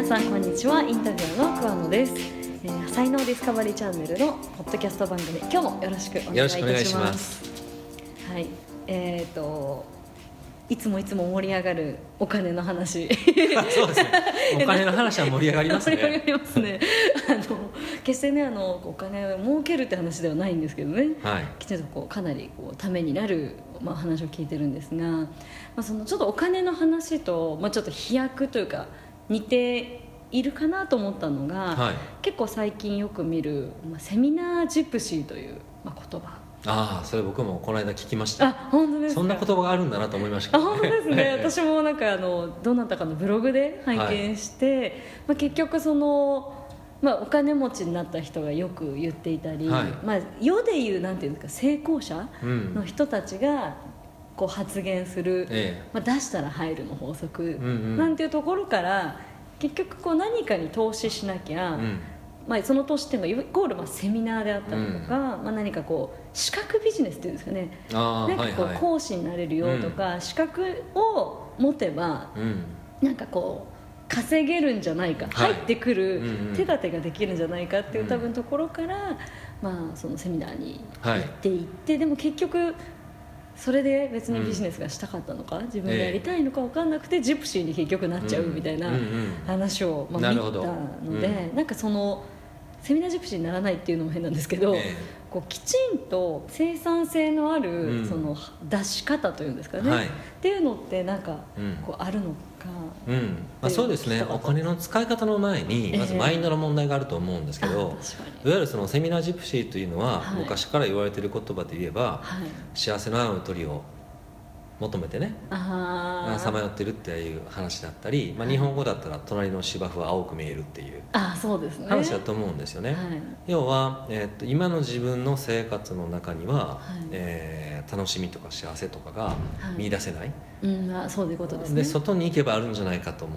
皆さんこんにちは。インタビュアーの桑野です。才能ディスカバリーチャンネルのポッドキャスト番組、今日もよろしくお願いいたします。はい、いつも盛り上がるお金の話そうですね、お金の話は盛り上がりますね。 盛り上がりますね。決してねお金を儲けるって話ではないんですけどね、はい、きちんとかなりためになる、話を聞いてるんですが、そのちょっとお金の話と、ちょっと飛躍というか似ているかなと思ったのが、はい、結構最近よく見る、セミナージプシーという、言葉。 それ僕もこの間聞きました。 本当ですか。そんな言葉があるんだなと思いましたけどね。 本当ですね。私もどなたかのブログで拝見して、結局その、お金持ちになった人がよく言っていたり、世でいうなんていうんですか、成功者の人たちが発言する、出したら入るの法則なんていうところから、結局何かに投資しなきゃ、その投資っていうのがイコールセミナーであったりとか、何か資格ビジネスっていうんですかね、講師になれるよとか、資格を持てば、稼げるんじゃないか、入ってくる手立てができるんじゃないかっていう多分ところから、そのセミナーに行っていって、でも結局それで別にビジネスがしたかったのか、自分でやりたいのか分かんなくて、ジプシーに結局なっちゃうみたいな話を見たので、そのセミナージプシーにならないっていうのも変なんですけど、きちんと生産性のあるその出し方というんですかね、っていうのってあるのか、 そうですね。お金の使い方の前にまずマインドの問題があると思うんですけど、いわゆるそのセミナージプシーというのは、昔から言われている言葉で言えば、幸せのある鳥を求めてねさまよってるっていう話だったり、日本語だったら隣の芝生は青く見えるっていう話だと思うんですよね。要は、今の自分の生活の中には、楽しみとか幸せとかが見出せない、 そういうことですね。 で外に行けばあるんじゃないかと思って、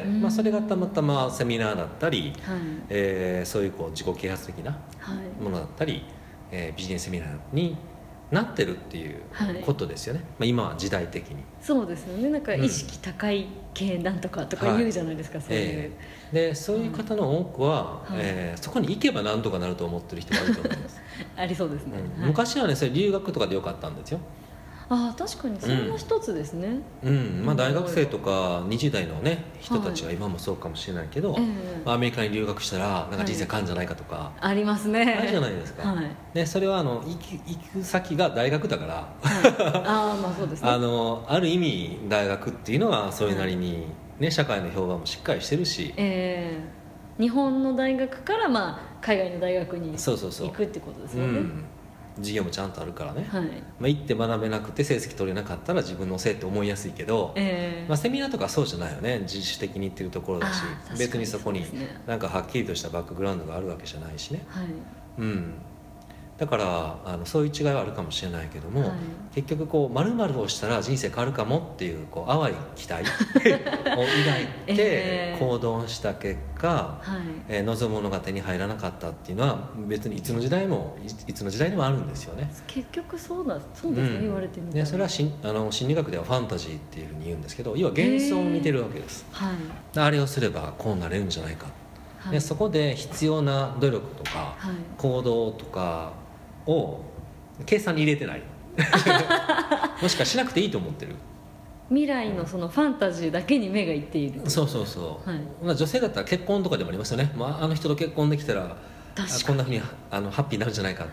それがたまたまセミナーだったり、そういう自己啓発的なものだったり、ビジネスセミナーになってるっていうことですよね、今は時代的に。 そうですよね。意識高い系なんとかとか言うじゃないですか、そういう、 でそういう方の多くは、そこに行けばなんとかなると思ってる人がいると思いますありそうですね、 昔はね、それ留学とかでよかったんですよ。 確かにそれも一つですね。 大学生とか20代のね人たちは今もそうかもしれないけど、アメリカに留学したら人生変わるんじゃないかとか、 ありますね。 あるじゃないですか、でそれは行く先が大学だから、 そうですね。 ある意味大学っていうのはそれなりに、社会の評判もしっかりしてるし、 日本の大学から海外の大学に行くってことですよね。 授業もちゃんとあるからね、行って学べなくて成績取れなかったら自分のせいって思いやすいけど、セミナーとかそうじゃないよね。自主的に行ってるところだし、別にそこにはっきりとしたバックグラウンドがあるわけじゃないしね、だからそういう違いはあるかもしれないけども、結局〇〇をしたら人生変わるかもっていう淡い期待を抱いて行動した結果、望むものが手に入らなかったっていうのは別にいつの時代でもあるんですよね。 結局そうですね、言われてみたら。 それは心理学ではファンタジーっていうふうに言うんですけど、要は幻想を見てるわけです、あれをすればこうなれるんじゃないか、でそこで必要な努力とか行動とかを計算に入れてないもしかしなくていいと思ってる。 未来のそのファンタジーだけに目がいっている。 そう、女性だったら結婚とかでもありますよね、あの人と結婚できたらこんなふうにハッピーになるんじゃないかって。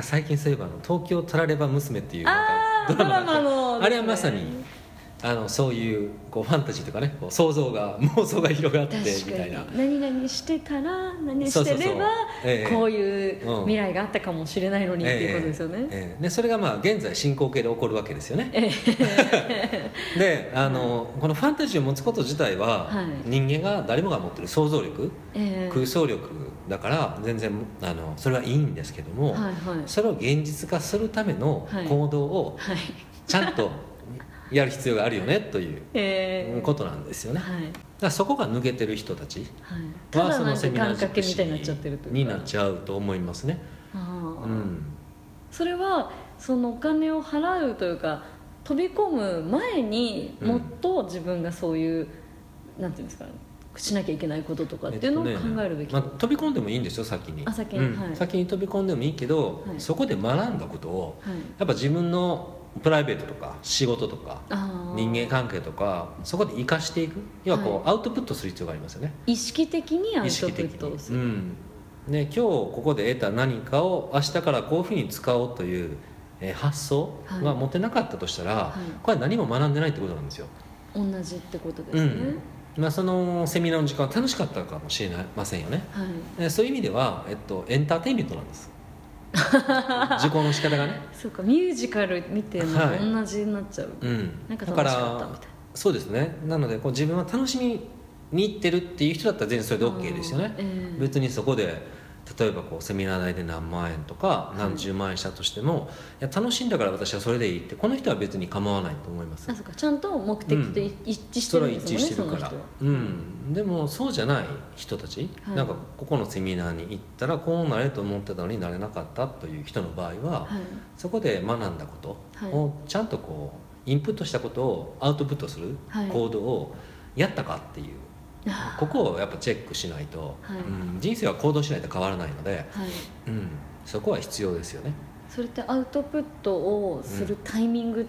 最近そういえば東京タラレバ娘っていうドラマの、あれはまさにそういうファンタジーとかね、妄想が広がってみたいな、 何々してたら何してればこういう未来があったかもしれないのにっていうことですよね、 でそれが現在進行形で起こるわけですよね、でこのファンタジーを持つこと自体は、人間が誰もが持ってる想像力、空想力だから全然それはいいんですけども、それを現実化するための行動をちゃんとやる必要があるよねということなんですよね、だからそこが抜けてる人たちはそのセミナー実施になっちゃうと思いますね。 それはそのお金を払うというか飛び込む前にもっと自分がそういうなんていうんですか、 しなきゃいけないこととかっていうのを考えるべき、 飛び込んでもいいんですよ先に。 先に、 先に飛び込んでもいいけど、そこで学んだことを、やっぱ自分のプライベートとか仕事とか人間関係とかそこで生かしていく、要はこう、アウトプットする必要がありますよね。 意識的にアウトプットをする、 今日ここで得た何かを明日からこういうふうに使おうという発想が持てなかったとしたら、これは何も学んでないってことなんですよ。 同じってことですね。 そのセミナーの時間は楽しかったかもしれませんよね、そういう意味では、エンターテインメントなんです受講の仕方がね。 そうか、ミュージカル見てるのと同じになっちゃう、なんか楽しかったみたいな。 そうですね。なのでこう自分は楽しみに行ってるっていう人だったら全然それで OK ですよね、別にそこで例えばこうセミナー代で何万円とか何十万円したとしても、いや楽しいんだから私はそれでいいってこの人は別に構わないと思います。 そうか、ちゃんと目的と一致してるんですもんね、 それは一致してるから、でもそうじゃない人たち、なんかここのセミナーに行ったらこうなれると思ってたのになれなかったという人の場合は、そこで学んだことをちゃんとこうインプットしたことをアウトプットする行動をやったかっていう、ここをやっぱチェックしないと、人生は行動しないと変わらないので、そこは必要ですよね。 それってアウトプットをするタイミングって、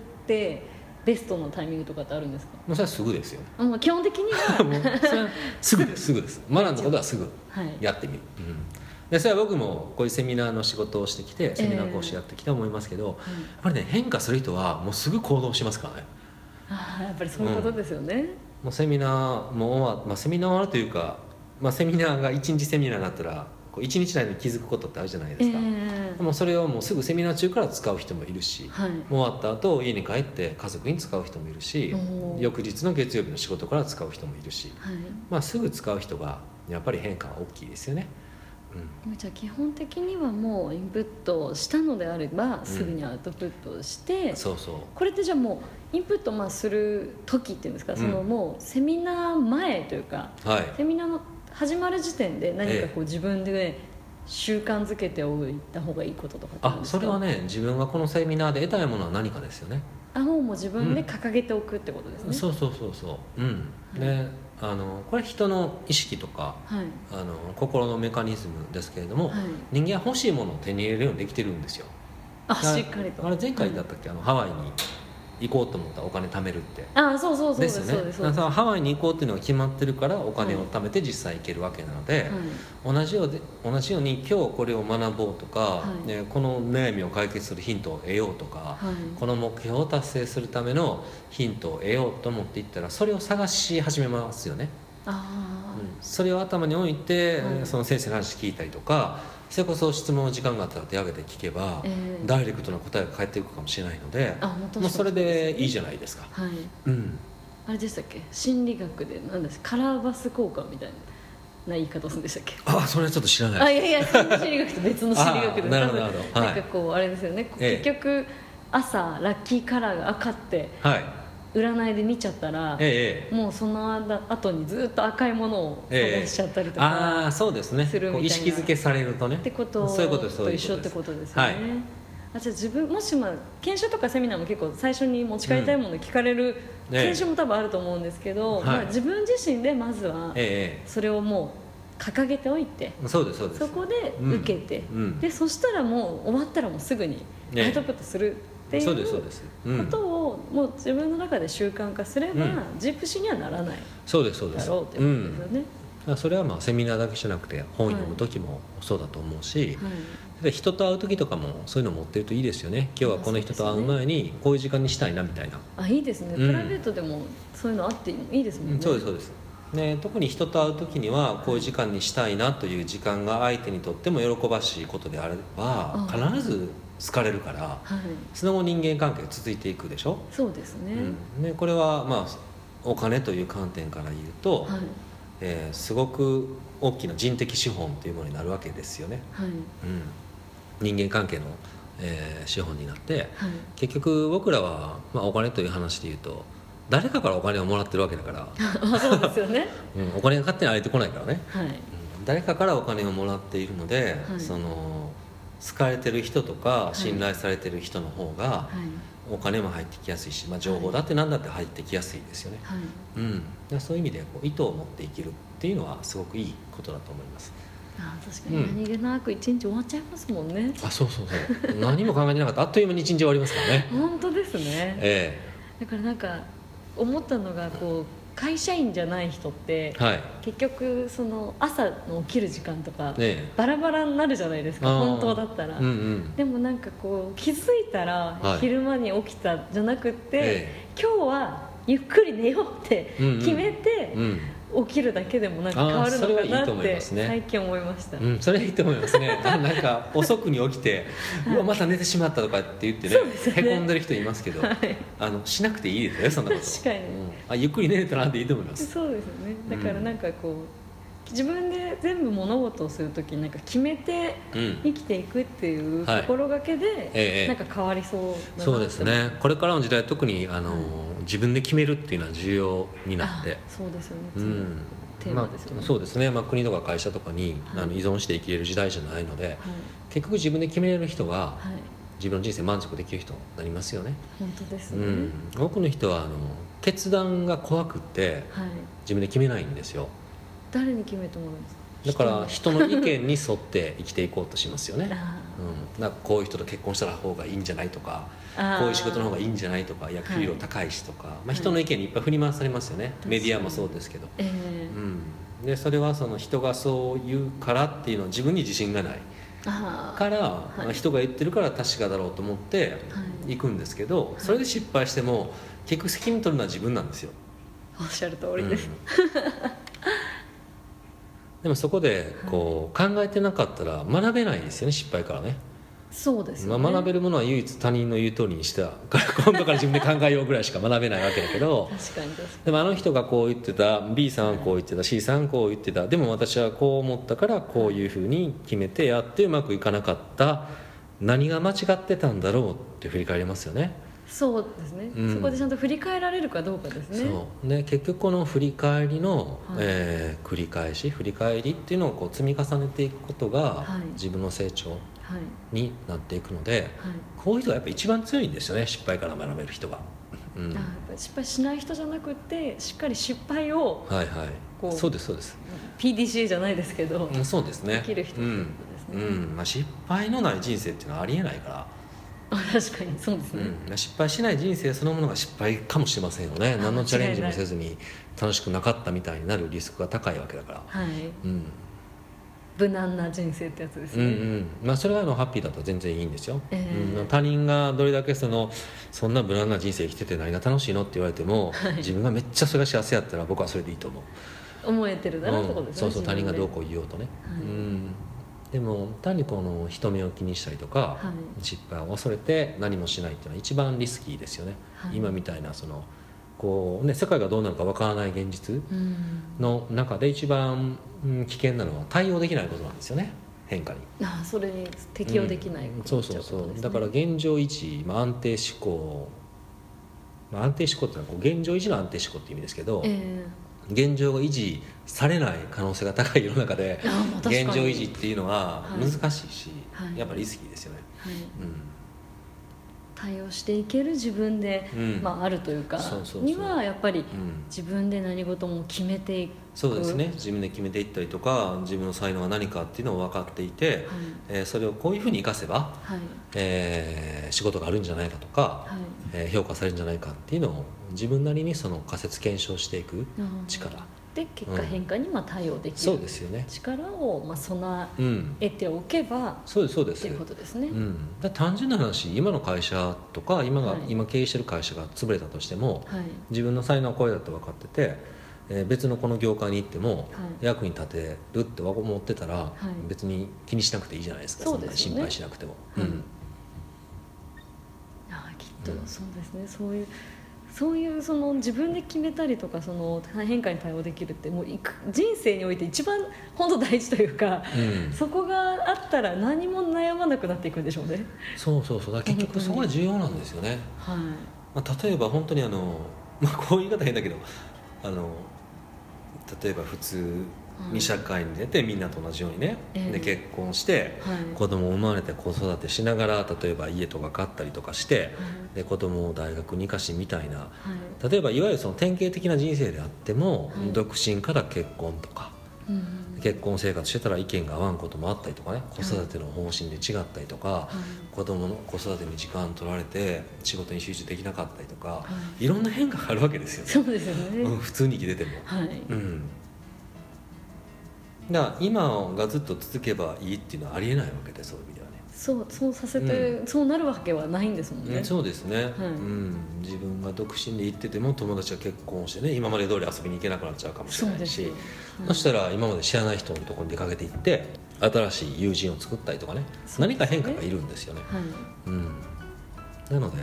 ベストのタイミングとかってあるんですか？ もうそれはすぐですよね。 もう基本的にはもうそれはすぐです学んだことはすぐやってみる、でそれは僕もこういうセミナーの仕事をしてきてセミナー講師やってきて思いますけど、やっぱりね変化する人はもうすぐ行動しますからね。 やっぱりそういうことですよね、 もうセミナーも終わる、セミナー終わるというか、セミナーが1日セミナーになったらこう1日内に気づくことってあるじゃないですか、でもそれをもうすぐセミナー中から使う人もいるし、もう終わった後家に帰って家族に使う人もいるし、翌日の月曜日の仕事から使う人もいるし、すぐ使う人がやっぱり変化は大きいですよね。 じゃあ基本的にはもうインプットしたのであればすぐにアウトプットして、これってじゃあもうインプットする時っていうんですか、そのもうセミナー前というか、セミナーの始まる時点で何かこう自分で、習慣づけておいた方がいいこととかってあるんですか？ それはね、自分がこのセミナーで得たいものは何かですよね。 もう自分で掲げておくってことですね。 そうで、これ人の意識とか、心のメカニズムですけれども、人間は欲しいものを手に入れるようにできてるんですよ。 しっかりと。 あれ前回だったっけ、ハワイに行こうと思ったらお金貯めるって。 そうですよね。 ハワイに行こうっていうのが決まってるからお金を貯めて実際行けるわけなので、同じように今日これを学ぼうとか、この悩みを解決するヒントを得ようとか、この目標を達成するためのヒントを得ようと思っていったらそれを探し始めますよね。それを頭に置いて、その先生の話聞いたりとか、それこそ質問の時間があったら手挙げて聞けば、ダイレクトな答えが返ってくるかもしれないので、もうそれでいいじゃないですか。 あれでしたっけ、心理学で何ですカラーバス効果みたいな言い方するんでしたっけ？ それはちょっと知らないです。 いや心理学と別の心理学でなるほど、 なんかこうあれですよね、結局朝ラッキーカラーが赤って占いで見ちゃったら、もうその後にずっと赤いものを探しちゃったりとか、 そうですね、意識づけされるとねってことと一緒ってことですよね。じゃあ自分もし研修とかセミナーも結構最初に持ち帰りたいもの聞かれる研修も多分あると思うんですけど、自分自身でまずはそれをもう掲げておいて、そこで受けて、でそしたらもう終わったらもうすぐにアウトプットするっていうことをもう自分の中で習慣化すれば、ジプシーにはならないだろうってことですよね。 それはセミナーだけじゃなくて本読む時もそうだと思うし、人と会う時とかもそういうの持ってるといいですよね。今日はこの人と会う前にこういう時間にしたいなみたいな。 いいですね、プライベートでもそういうのあっていいですもんね。 そうですね、特に人と会う時にはこういう時間にしたいなという時間が相手にとっても喜ばしいことであれば必ず好かれるから、その後人間関係が続いていくでしょ。 そうですね、 これはお金という観点から言うと、すごく大きな人的資本というものになるわけですよね、人間関係の、資本になって、結局僕らは、お金という話で言うと誰かからお金をもらってるわけだからそうですよね、 お金が勝手に入ってこないからね、誰かからお金をもらっているので、その好かれてる人とか信頼されてる人の方がお金も入ってきやすいし、情報だって何だって入ってきやすいですよね、そういう意味で意図を持って生きるっっていうのはすごくいいことだと思います。 確かに何気なく一日終わっちゃいますもんね。 そう何も考えてなかったあっという間に一日終わりますからね。 本当ですね、だからなんか思ったのがこう会社員じゃない人って、結局その朝の起きる時間とかバラバラになるじゃないですか、本当だったら、でもなんかこう気づいたら昼間に起きたじゃなくって、今日はゆっくり寝ようって決めて起きるだけでもなんか変わるのかなって最近思いました。 それはいいと思いますね。なんか遅くに起きてまた寝てしまったとかって言ってね、へこんでる人いますけど、しなくていいですよそんなこと。 確かに、 ゆっくり寝れたらでいいと思います。 そうですよね。だからなんかこう、自分で全部物事をするときになんか決めて生きていくっていう心がけでなんか変わりそうだなって。 そうですね。これからの時代特に自分で決めるっていうのは重要になって、 そうですよね、テーマですよね。 そうですね、国とか会社とかに依存して生きれる時代じゃないので、結局自分で決めれる人は自分の人生満足できる人になりますよね。 本当ですね、 多くの人は決断が怖くって自分で決めないんですよ。 誰に決めてもらうんですか？ だから人の意見に沿って生きていこうとしますよね。なんかこういう人と結婚した方がいいんじゃないとか、こういう仕事の方がいいんじゃないとか、いや給料高いしとか、人の意見にいっぱい振り回されますよね。メディアもそうですけど、でそれはその人がそう言うからっていうのは自分に自信がないから、人が言ってるから確かだろうと思って行くんですけど、それで失敗しても結局責任取るのは自分なんですよ。 おっしゃる通りです、 でもそこでこう考えてなかったら学べないですよね、失敗からね。 そうですよね、 学べるものは唯一他人の言う通りにした今度から自分で考えようぐらいしか学べないわけだけど確かにでもあの人がこう言ってた、 B さんはこう言ってた、C さんはこう言ってた、でも私はこう思ったからこういうふうに決めてやってうまくいかなかった、何が間違ってたんだろうって振り返りますよね。 そうですね、そこでちゃんと振り返られるかどうかですね。 そうで結局この振り返りの、繰り返し振り返りっていうのをこう積み重ねていくことが、自分の成長になっていくので、こういう人がやっぱ一番強いんですよね、失敗から学べる人が。 やっぱ失敗しない人じゃなくてしっかり失敗を、 そうですそうです、 PDCA じゃないですけど、 そうですね、 できる人ってことですね。 失敗のない人生っていうのはありえないから。 確かにそうですね、 失敗しない人生そのものが失敗かもしれませんよね。何のチャレンジもせずに楽しくなかったみたいになるリスクが高いわけだから、 無難な人生ってやつですね。 それはハッピーだと全然いいんですよ、他人がどれだけそんな無難な人生生きてて何が楽しいのって言われても、自分がめっちゃそれが幸せやったら僕はそれでいいと思う。 思えてるだろうってことですね、 そう他人がどうこう言おうとね、でも単にこの人目を気にしたりとか、失敗を恐れて何もしないっていうのは一番リスキーですよね、今みたいなこう、世界がどうなるかわからない現実の中で一番危険なのは対応できないことなんですよね、変化に。 それに適応できないことになっちゃうことですね。 だから現状維持、安定思考、安定思考っていうのは現状維持の安定思考っていう意味ですけど、現状が維持されない可能性が高い世の中で現状維持っていうのは難しいし、やっぱりリスキーですよね、 対応していける自分で、あるというかにはやっぱり自分で何事も決めていく。 そうですね、自分で決めていったりとか、自分の才能は何かっていうのを分かっていて、それをこういうふうに生かせば、仕事があるんじゃないかとか、評価されるんじゃないかっていうのを自分なりに仮説検証していく力で結果変化に対応できる、 そうですよね、 力を備えておけば、 そうですそうですっていうことですね、 だ単純な話、今の会社とか今経営してる会社が潰れたとしても、自分の才能はこれだと分かってて、別のこの業界に行っても役に立てるって思ってたら、別に気にしなくていいじゃないですか、そんなに心配しなくても。 きっとそうですね、そういう自分で決めたりとか変化に対応できるってもう人生において一番本当大事というか、そこがあったら何も悩まなくなっていくんでしょうね。 そうだ結局そこが重要なんですよね。例えば本当にこういう言い方変だけど例えば普通に社会に出てみんなと同じようにね、で結婚して、子供を生まれて子育てしながら例えば家とか買ったりとかして、で子供を大学に行かしみたいな、例えばいわゆる典型的な人生であっても、独身から結婚とか、 結婚生活してたら意見が合わんこともあったりとかね、子育ての方針で違ったりとか、子供の子育てに時間取られて仕事に集中できなかったりとか、いろんな変化があるわけですよね。 そうですよね、 普通に生きてても、だから今がずっと続けばいいっていうのはありえないわけで、そういう意味ではね。 そうさせて、そうなるわけはないんですもんね。 そうですね、自分が独身で行ってても友達が結婚してね、今まで通り遊びに行けなくなっちゃうかもしれないし、そしたら今まで知らない人のところに出かけていって新しい友人を作ったりとかね、何か変化がいるんですよね。なので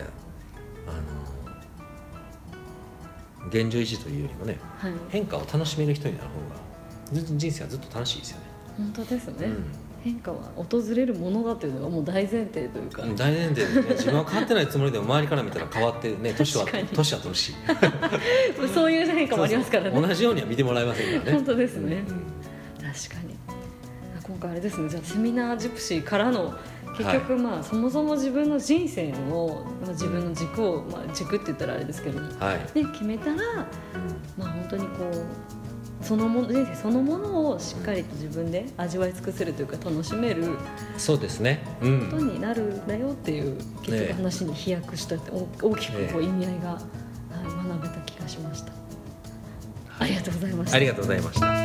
現状維持というよりもね、変化を楽しめる人になる方が人生はずっと楽しいですよね。 本当ですね、変化は訪れるものだというのがもう大前提というか、 大前提ですね。自分は変わってないつもりでも周りから見たら変わってね、年は取るしそういう変化もありますからね。 同じようには見てもらえませんからね。 本当ですね、確かに。今回あれですね、じゃあセミナージプシーからの結局そもそも自分の人生の自分の軸を、軸って言ったらあれですけども、決めたら、本当にこう人生そのものをしっかりと自分で味わい尽くせるというか楽しめる、 そうですね、 ことになるんだよっていう結局話に飛躍したって大きくこう意味合いが学べた気がしました。ありがとうございました。 ありがとうございました。